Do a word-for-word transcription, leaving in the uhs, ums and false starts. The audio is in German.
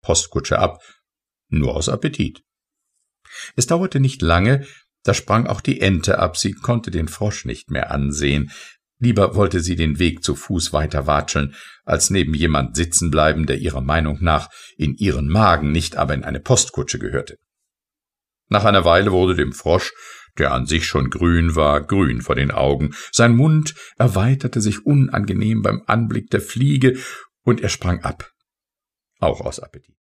Postkutsche ab, nur aus Appetit. Es dauerte nicht lange, da sprang auch die Ente ab, sie konnte den Frosch nicht mehr ansehen. Lieber wollte sie den Weg zu Fuß weiter watscheln, als neben jemand sitzen bleiben, der ihrer Meinung nach in ihren Magen, nicht aber in eine Postkutsche gehörte. Nach einer Weile wurde dem Frosch, der an sich schon grün war, grün vor den Augen, sein Mund erweiterte sich unangenehm beim Anblick der Fliege, und er sprang ab, auch aus Appetit.